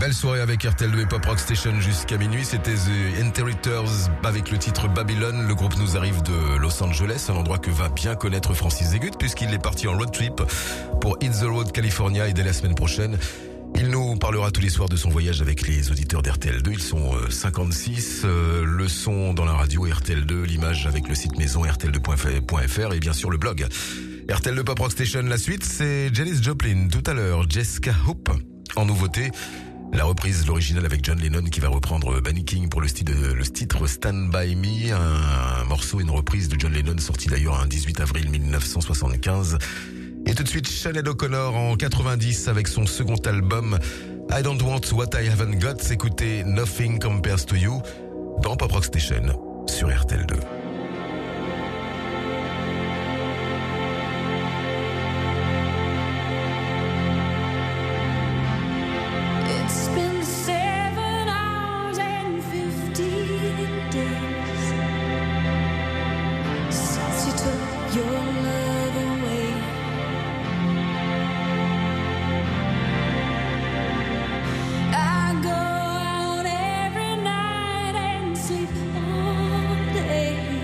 Belle soirée avec RTL2 et Pop Rock Station jusqu'à minuit. C'était The Inheritors avec le titre Babylon. Le groupe nous arrive de Los Angeles, un endroit que va bien connaître Francis Zégut puisqu'il est parti en road trip pour Hit the Road California et dès la semaine prochaine, il nous parlera tous les soirs de son voyage avec les auditeurs d'RTL2. Ils sont 56. Le son dans la radio RTL2, l'image avec le site maison rtl2.fr et bien sûr le blog. RTL2 Pop Rock Station, la suite, c'est Janis Joplin. Tout à l'heure, Jessica Hoop. En nouveauté, la reprise, l'original avec John Lennon qui va reprendre Benny King pour le titre Stand By Me, un morceau, une reprise de John Lennon sorti d'ailleurs un 18 avril 1975. Et tout de suite, Sinéad O'Connor en 90 avec son second album I Don't Want What I Haven't Got. Écoutez Nothing Compares to You dans Pop Rock Station sur RTL2. Sleep all day.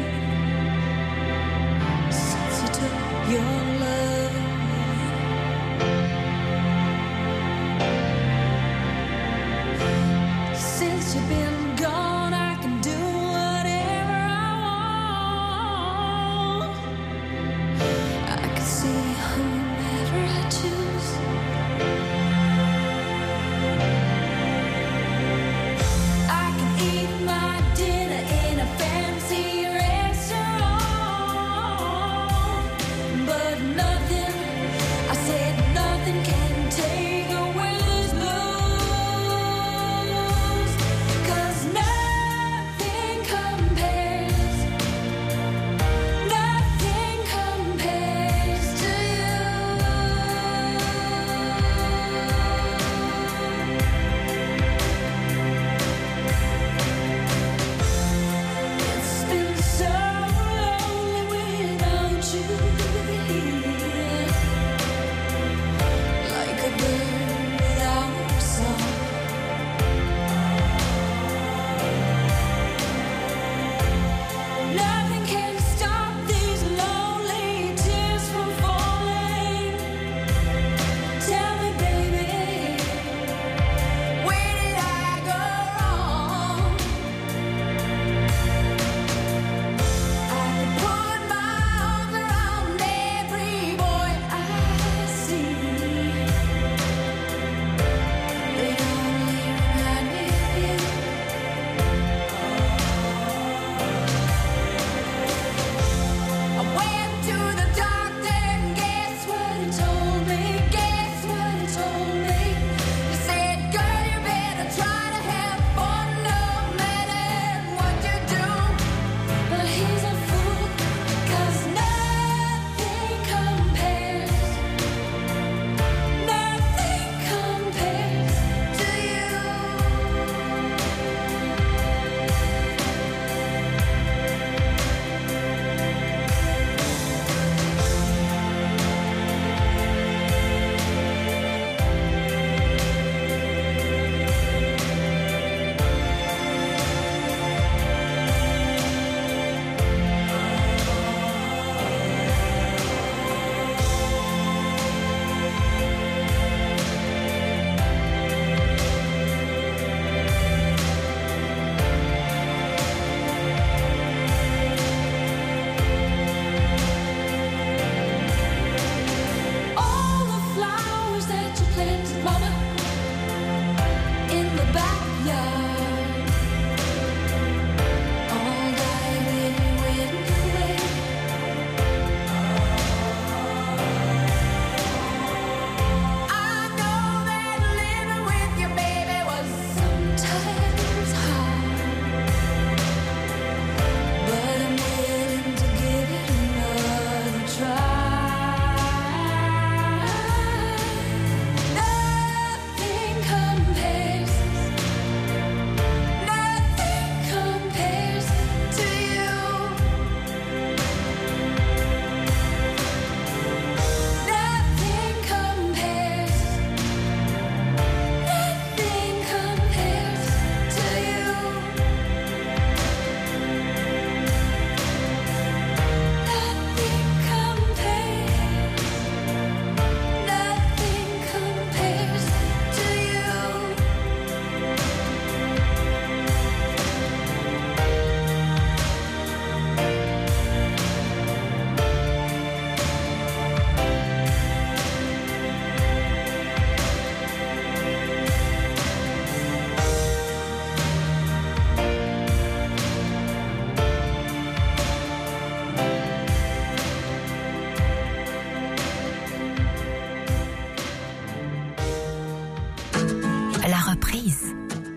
reprise.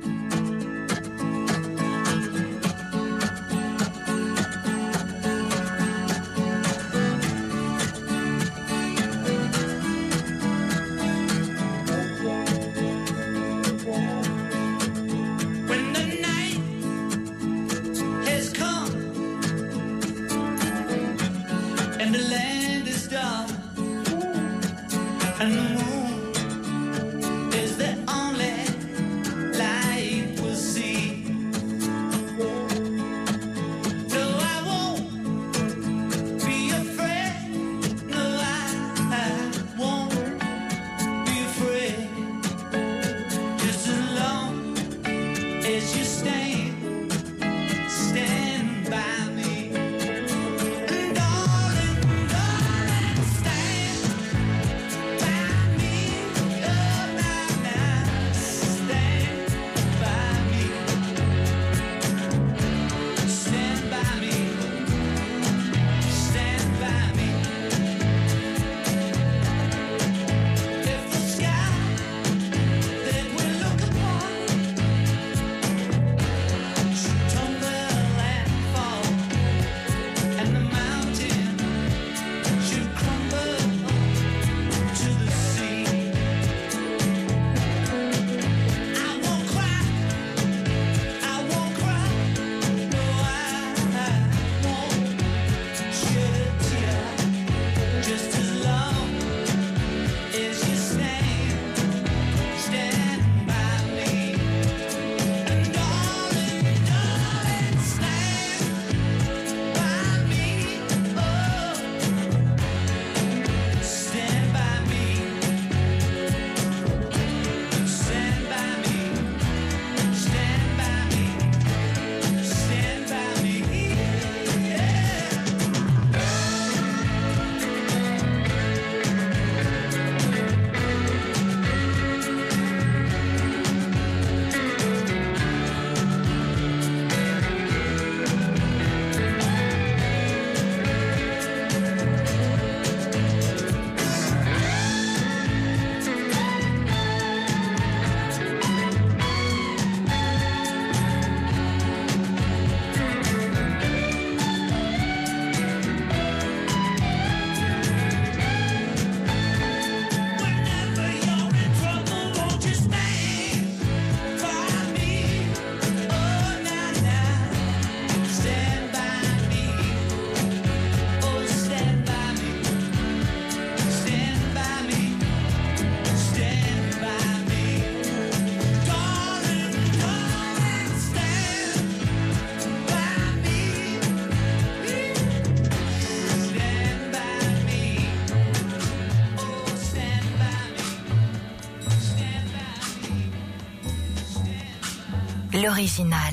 L'original.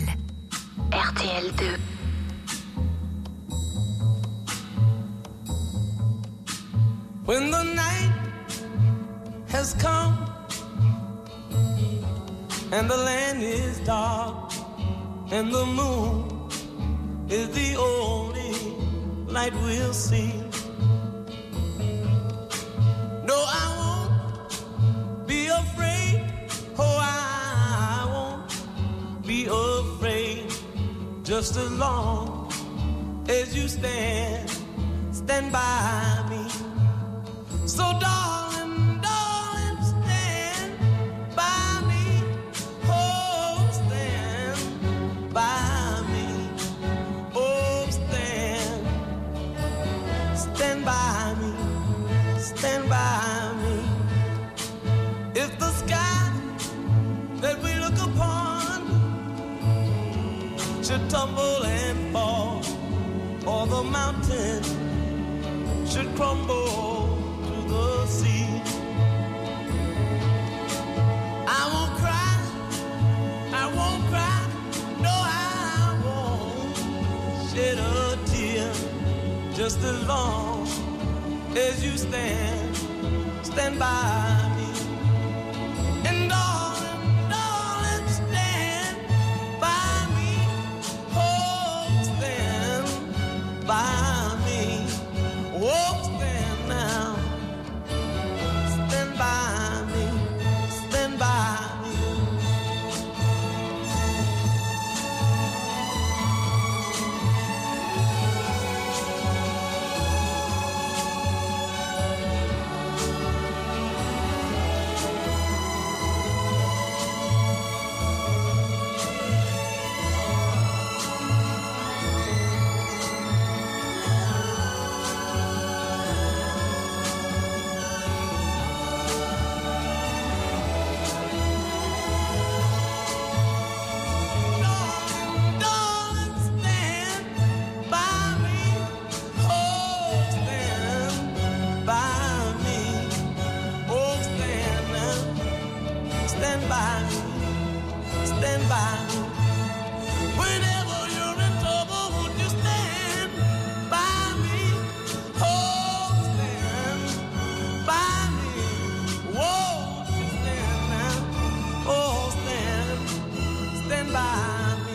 RTL 2. When the night has come and the land is dark and the moon is the only light we'll see. No, I won't be afraid. Oh, I won't be afraid. Just as long as you stand by me. So darling, darling, stand by me. Oh, stand by me. Oh, stand by me. Stand by me. If the sky that we look upon should tumble and fall, or the mountain should crumble to the sea, I won't cry, no, I won't shed a tear. Just as long as you stand by me. And darling, stand by me. Oh, stand by me. Oh, stand now. Stand by me. Stand by me. stand by me. Whenever you're in trouble, won't you stand by me? Oh, stand by me. Won't you stand now? Oh, stand by me.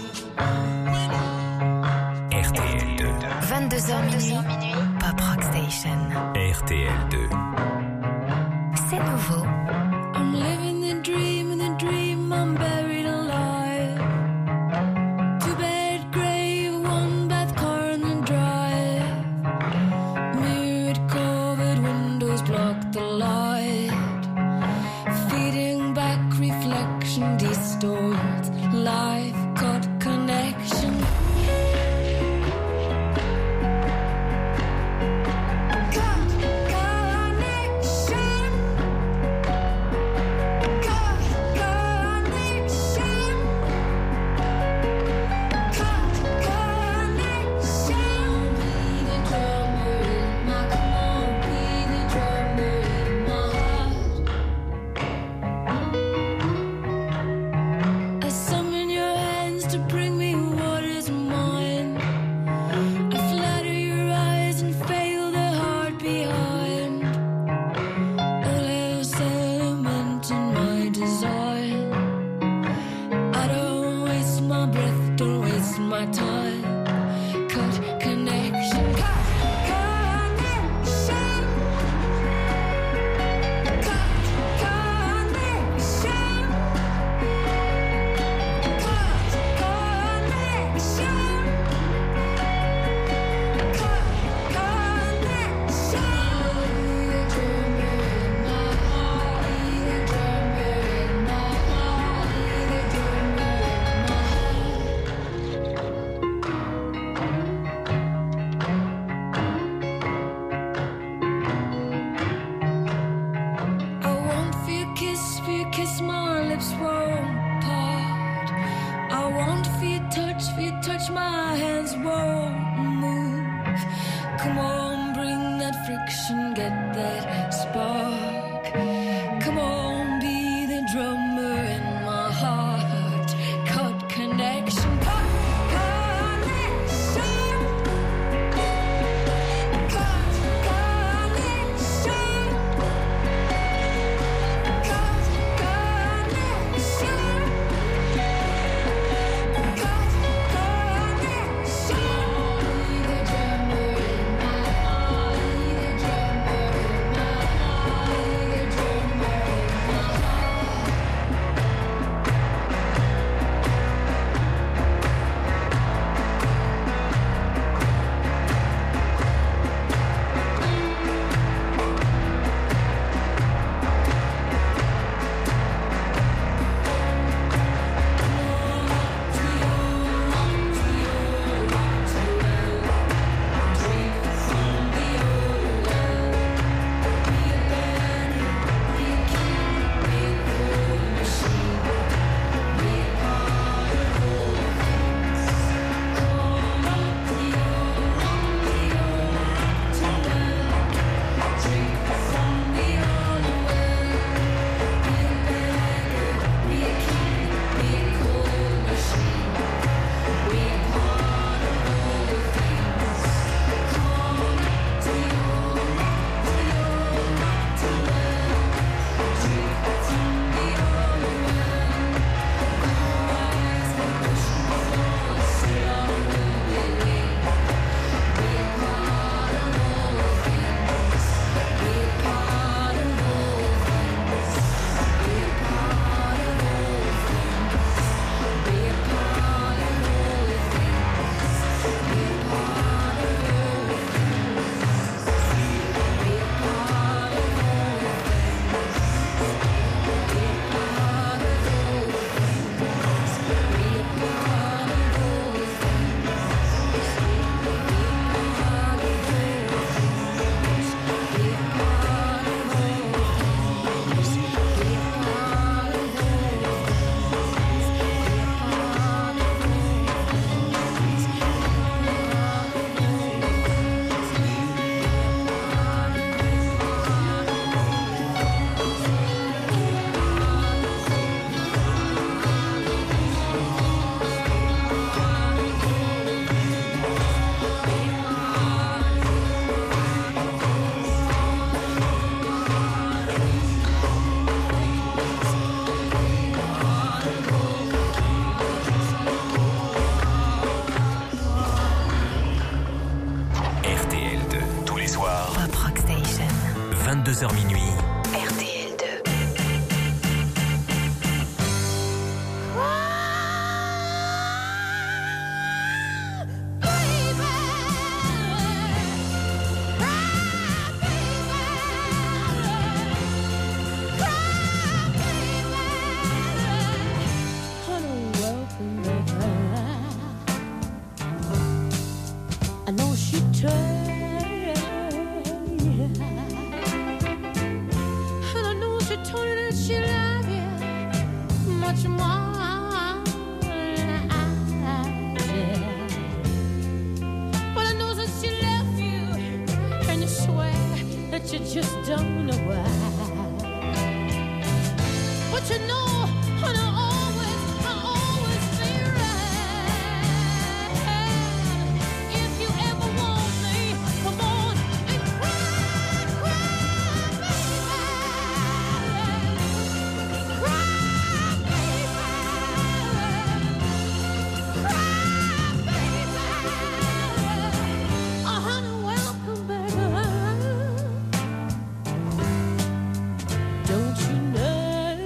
RTL 2. 22h minuit, Pop Rock Station. RTL 2. C'est nouveau. I'm living the dream, and the dream I'm buried alive. Two-bed grave, one-bath car and the drive. Mirrored covered windows block the light. Feeding back reflection distorts life cut connection. To 22h minuit. RTL2. I know she tried, and I know she told you that she loved you much more than I did. But I know that she left you, and you swear that you just don't know why. But you know, and I always be right. If you ever want me, come on and cry, baby. Cry, baby. Oh, honey, welcome back. Don't you know?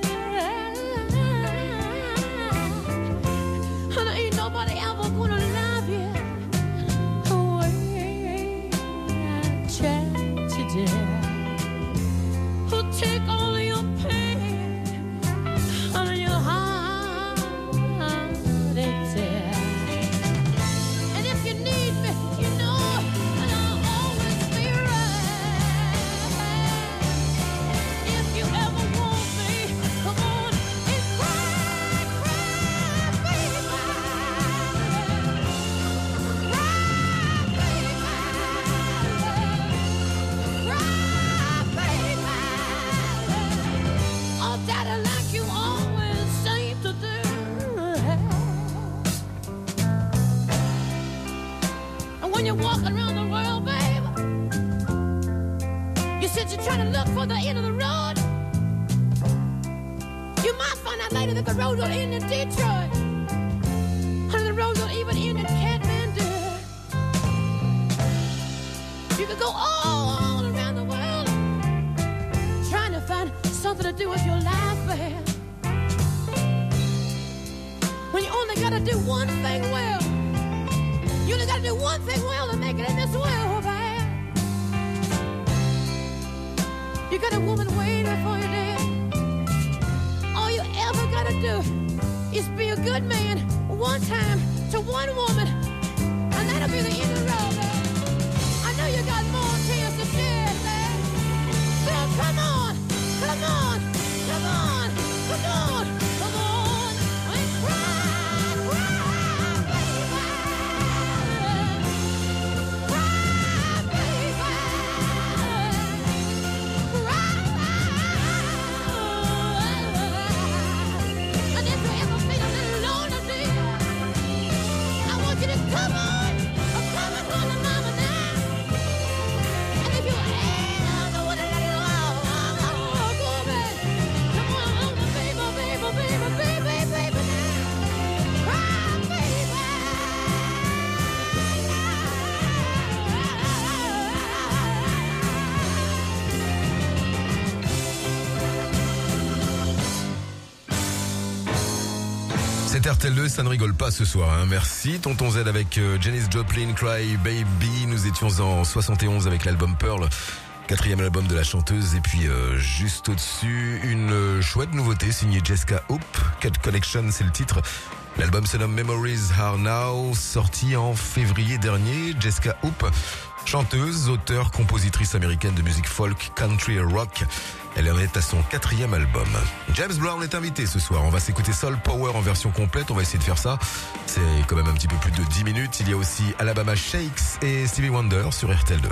Honey, ain't nobody ever gonna love you the way I tried today. Who'll take all your pain out of your heart and tear. And if you need me, you know, and I'll always be right. If you ever want me, come on and cry, baby. Oh, daddy, like you always seem to do. And when you're walking around the world, baby, you said you're trying to look for the end of the road. You might find out later that the road will end in Detroit. And the road will even end in Kathmandu. You could go all around the world trying to find something to do with your life, babe. When you only gotta do one thing well. You only gotta do one thing well to make it in this world, babe. You got a woman waiting for you there. All you ever gotta do is be a good man one time to one woman, and that'll be the end of the road, babe. I know you got more tears to shed, babe. So come on, come on, come on, come on, come on, and cry, baby. Cry, baby. And if you ever feel a little lonely, dear, I want you to come on to mama now. And if you ever want to let it all go, baby, come on, baby now. Cry, baby. C'est RTL2, ça ne rigole pas ce soir, hein. Merci Tonton Z avec Janis Joplin, Cry Baby. Nous étions en 71 avec l'album Pearl, 4e album de la chanteuse. Et puis juste au-dessus, une chouette nouveauté signée Jessica Hoop. Cut Collection, c'est le titre. L'album se nomme Memories Are Now, sorti en février dernier. Jessica Hoop, chanteuse, auteure, compositrice américaine de musique folk, country et rock. Elle en est à son 4e album. James Brown est invité ce soir. On va s'écouter Soul Power en version complète. On va essayer de faire ça. C'est quand même un petit peu plus de 10 minutes. Il y a aussi Alabama Shakes et Stevie Wonder sur RTL2.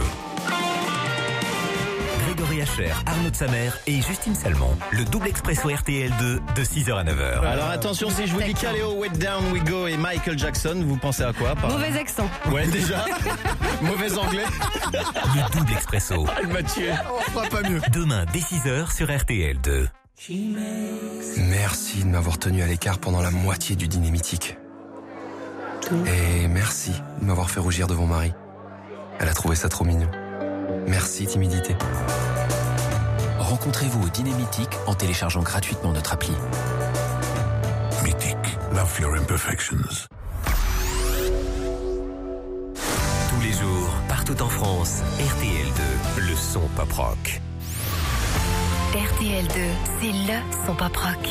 Grégory Hacher, Arnaud de Samer et Justine Salmon. Le double expresso RTL2 de 6h à 9h. Alors attention, si je vous dis Kaleo, Way Down We Go et Michael Jackson, vous pensez à quoi? Mauvais accent. Ouais, déjà. Mauvais anglais. Le double expresso. Il m'a tué. On fera pas mieux. Demain dès 6h sur RTL2. Merci de m'avoir tenu à l'écart pendant la moitié du dîner mythique. Et merci de m'avoir fait rougir devant Marie. Elle a trouvé ça trop mignon. Merci, timidité. Rencontrez-vous au Dîner Mythique en téléchargeant gratuitement notre appli. Mythique, love your imperfections. Tous les jours, partout en France, RTL2, le son pop rock. RTL2, c'est le son pop rock.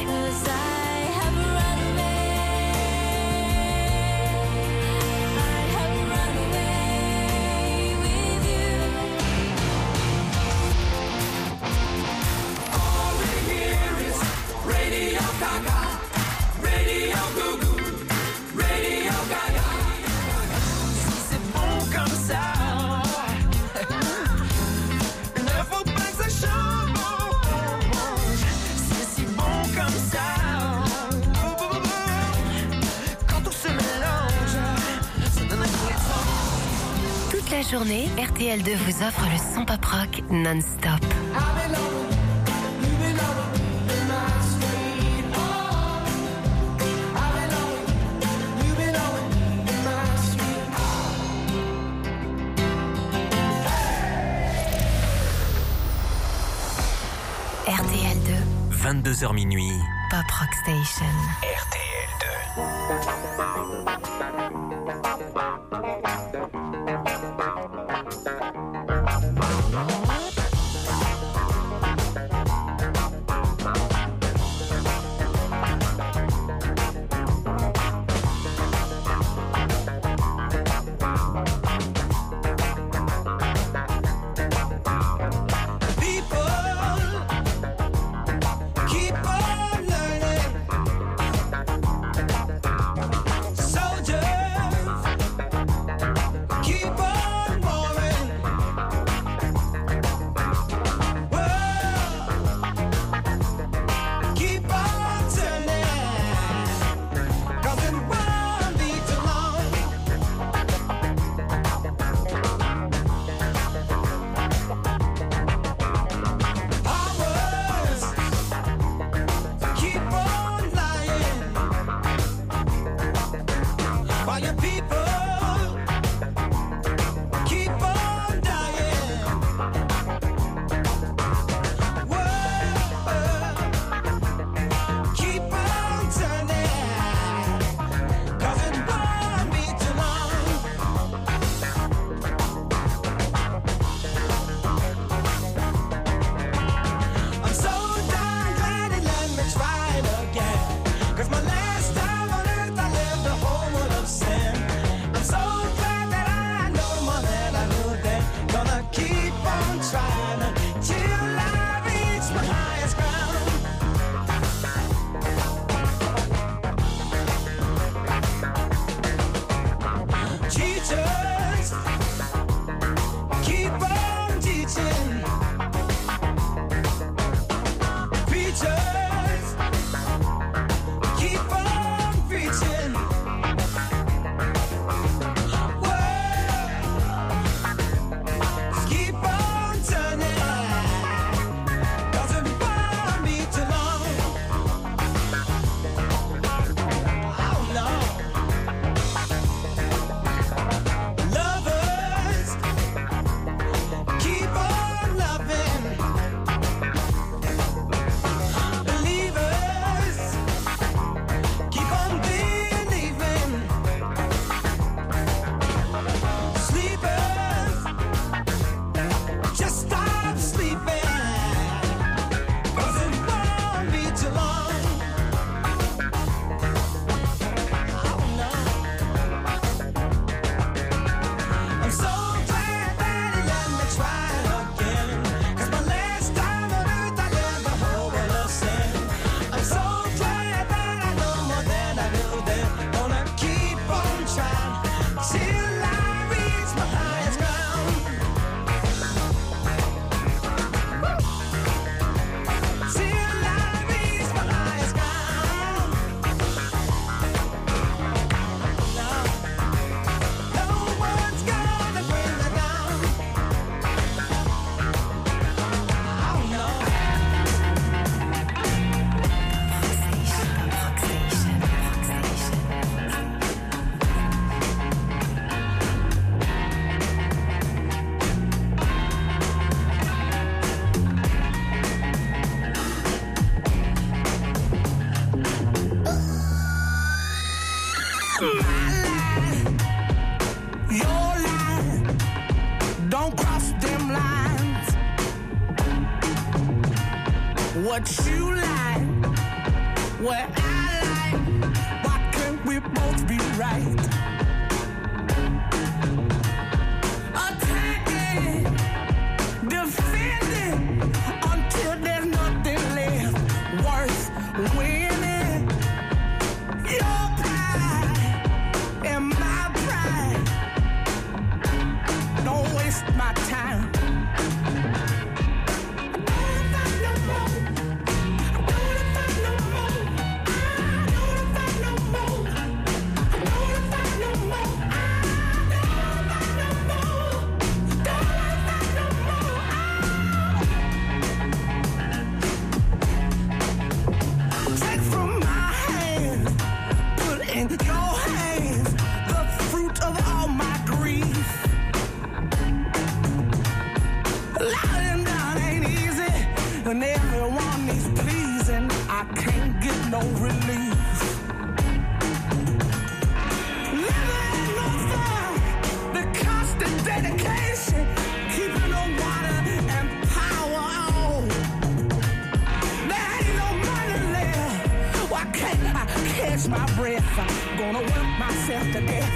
La journée, RTL2 vous offre le son pop rock non-stop. RTL2. 22h minuit. Pop Rock Station. RTL2. Keep on learning. Soldier. My line, your line, don't cross them lines. What you like, what I like, why can't we both be right? Attacking, defending, until there's nothing left worth winning. Your pride and my pride, don't waste my time. Your hands, the fruit of all my grief. Lying down ain't easy, and everyone needs pleasing. I can't get no relief. Living ain't no fun, the constant dedication, keeping the water and power on. There ain't no money left. Why can't I catch my breath? I'm gonna work myself to death.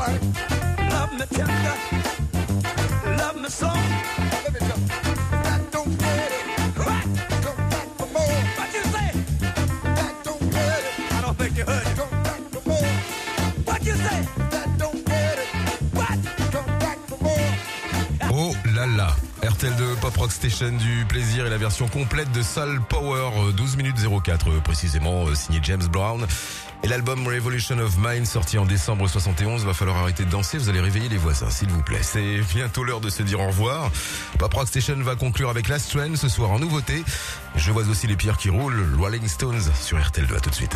like. Love me tender, love me slow. Let me just, that don't get it. What? Go back for more. What you say? That don't get it. I don't think you heard it. Go back for more. What you say? That don't get it. What? Go back for more. Oh là là. RTL2 Pop Rock Station du plaisir et la version complète de Soul Power, 12 minutes 04 précisément, signé James Brown. Et l'album Revolution of Mind, sorti en décembre 71, va falloir arrêter de danser, vous allez réveiller les voisins, s'il vous plaît. C'est bientôt l'heure de se dire au revoir. Pop Rock Station va conclure avec Last Train ce soir en nouveauté. Je vois aussi les pierres qui roulent, Rolling Stones sur RTL2, à tout de suite.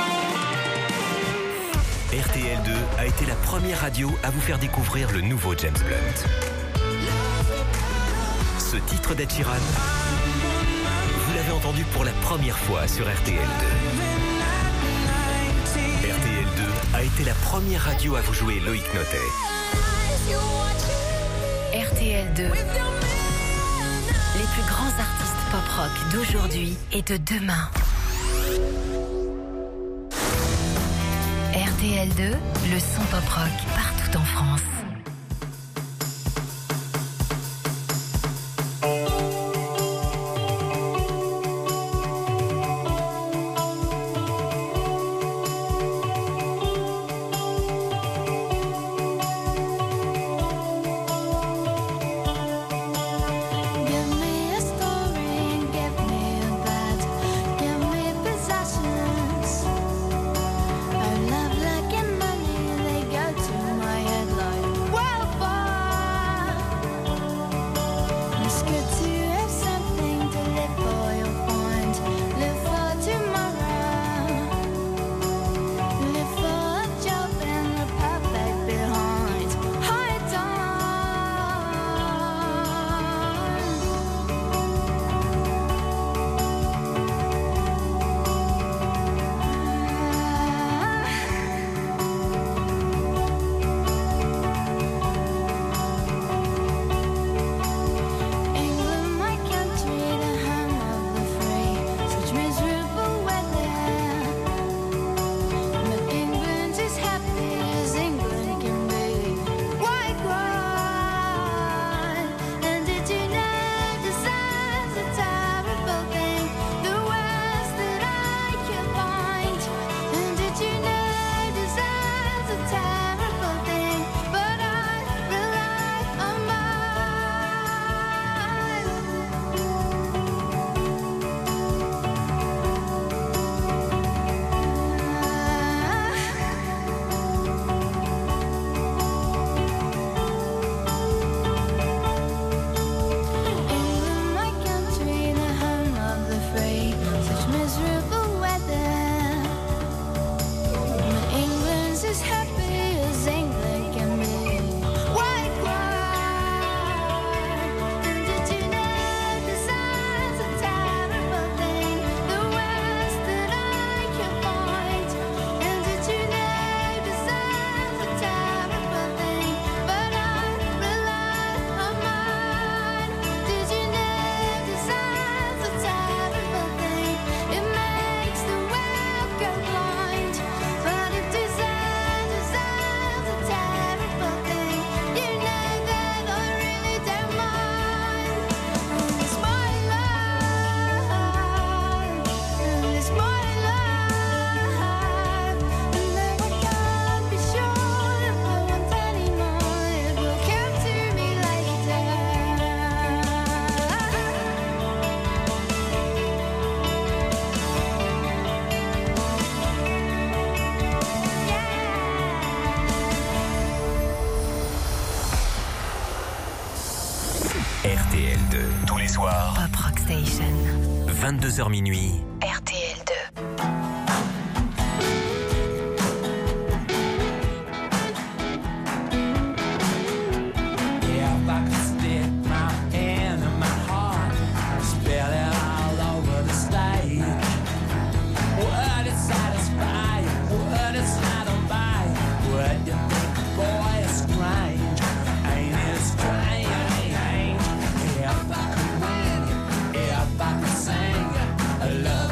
RTL2 a été la première radio à vous faire découvrir le nouveau James Blunt. Ce titre d'Ed Sheeran, vous l'avez entendu pour la première fois sur RTL2. RTL2 a été la première radio à vous jouer Loïc Notet. RTL2. Les plus grands artistes pop-rock d'aujourd'hui et de demain. RTL2, le son pop-rock partout en France. RTL2, tous les soirs. Pop Rock Station. 22h minuit. RTL2. Love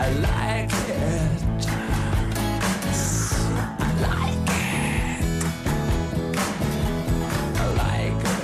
like it. I like it. I like it.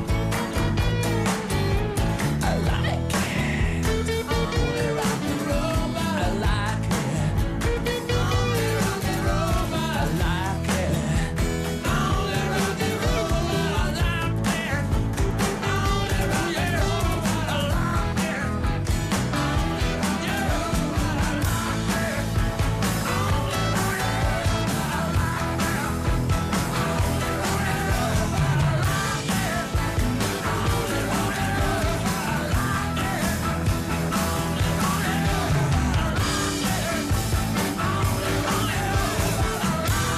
I like it. Only rock and roll, but I like it. Only rock and roll, but I like it. Only rock and roll, but I like it. Only rock and roll, but I like it. Only rock and roll, but I like it. Only rock and roll, but I like it. Only rock and roll, but I like it. Only rock and roll, but I like it. Only rock and roll, but I like it. Only rock and roll, but I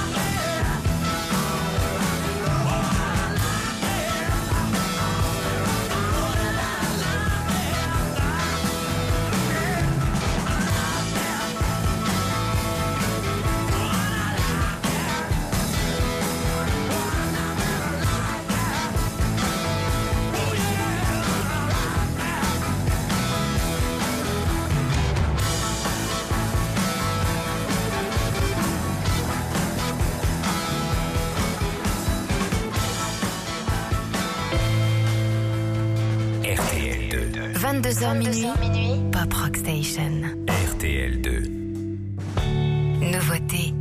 RTL 2. 22h minuit, Pop Rock Station. RTL 2. Nouveauté.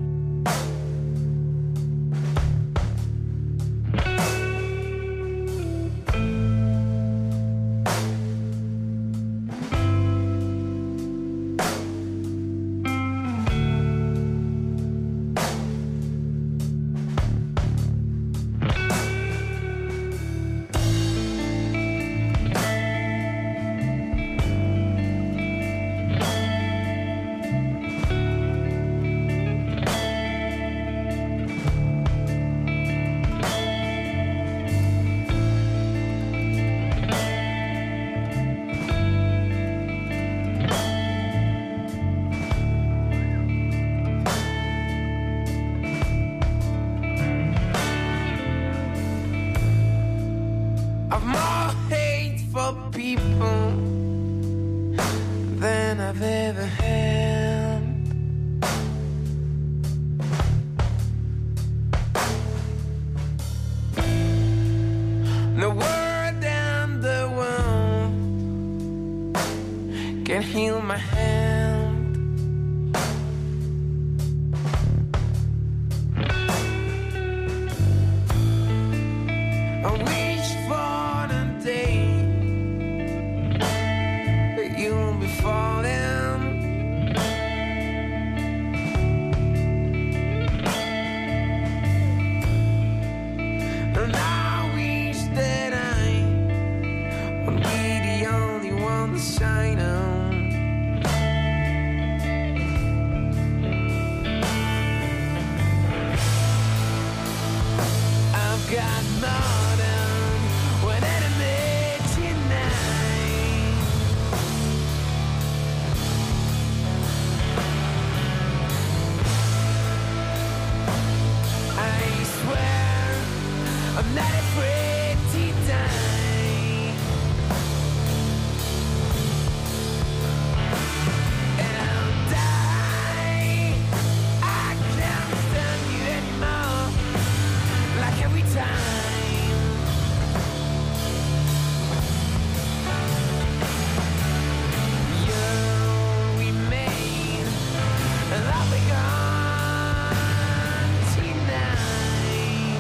I've more hate for people than I've ever had. The world and the world can heal my hand. I wish for the day that you'll be falling. And I wish that I would be the only one to shine on. I've got more than what enemy tonight. I swear I'm not afraid to die. And I'll die. I can't stand you anymore. Like every time you remain, and I'll be gone tonight.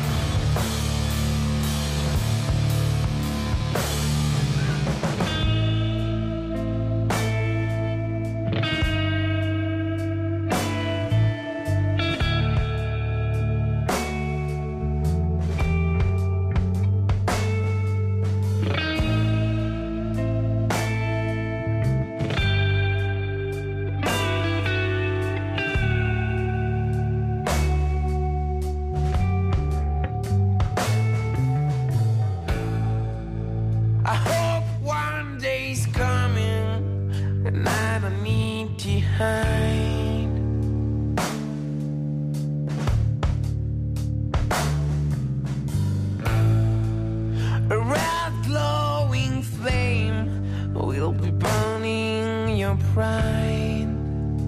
I hope one day's coming and I don't need to hide. A red glowing flame will be burning your pride.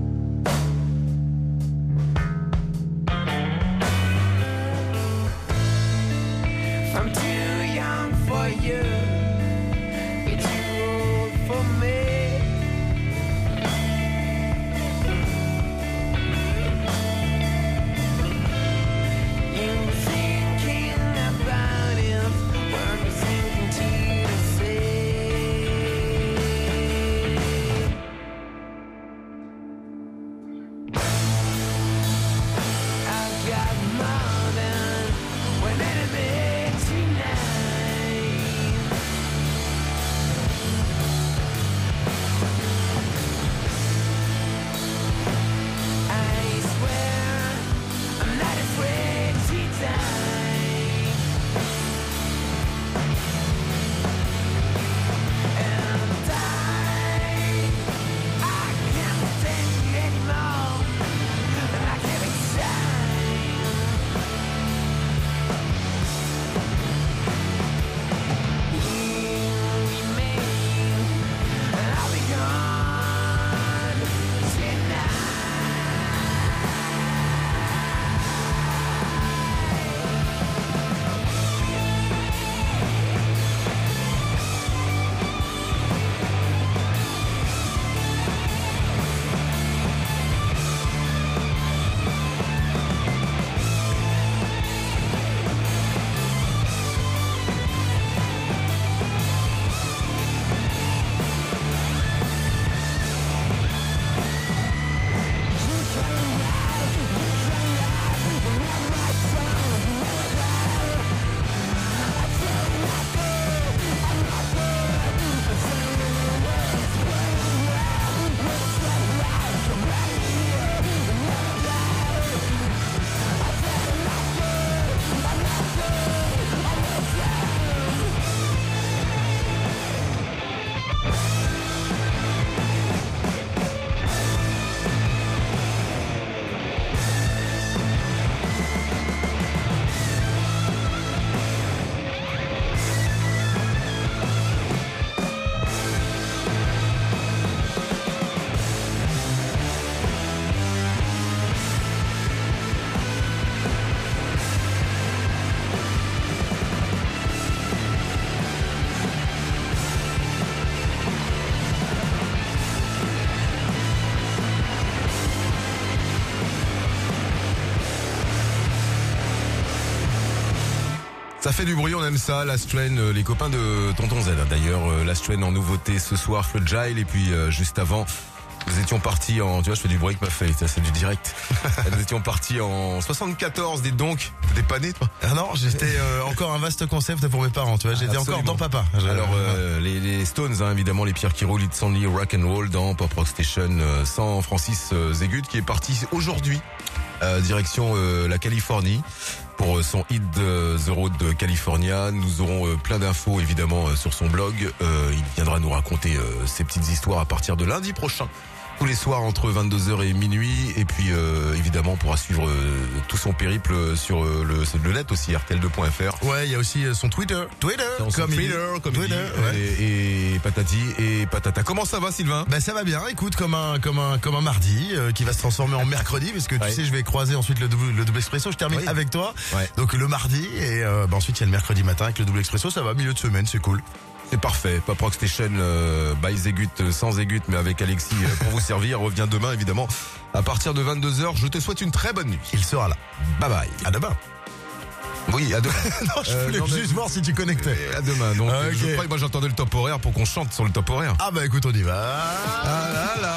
Ça fait du bruit, on aime ça. Last Train, les copains de Tonton Z. D'ailleurs, Last Train en nouveauté ce soir, Fragile. Et puis juste avant, nous étions partis en... Tu vois, je fais du bruit avec ma feuille, ça c'est du direct. Nous étions partis en 74, dites donc. T'es pas né, toi? Ah non, j'étais encore un vaste concept pour mes parents, tu vois, j'étais Absolument. encore dans papa. Alors les Stones, hein, évidemment, les pierres qui roulent, It's Only Rock and Roll dans Pop Rock Station sans Francis Zegut qui est parti aujourd'hui direction la Californie pour son hit The Road de California. Nous aurons plein d'infos évidemment sur son blog. Il viendra nous raconter ses petites histoires à partir de lundi prochain. Tous les soirs entre 22h et minuit. Et puis évidemment on pourra suivre tout son périple sur le net aussi, rtl2.fr. Ouais, il y a aussi son Twitter. Comme il dit, ouais. et patati et patata. Comment ça va, Sylvain? Bah ça va bien, écoute, comme un mardi qui va se transformer en mercredi, parce que tu sais, je vais croiser ensuite le double expresso, je termine avec toi. Ouais. Donc le mardi, et ensuite il y a le mercredi matin avec le double expresso, ça va, milieu de semaine, c'est cool. C'est parfait. Pop Rock Station by Zegut, sans Zegut, mais avec Alexis pour vous servir. Revient demain, évidemment, à partir de 22h. Je te souhaite une très bonne nuit. Il sera là. Bye bye. À demain. Oui, à demain. Non, je voulais juste voir si tu connectais. À demain. Donc, Okay. je crois que moi j'entendais le top horaire pour qu'on chante sur le top horaire. Ah bah écoute, on y va. Ah là là.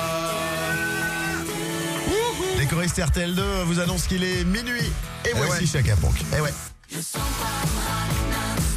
Les choristes RTL2 vous annoncent qu'il est minuit. Et voici ouais. Chaka Ponk. Eh ouais. You're somebody,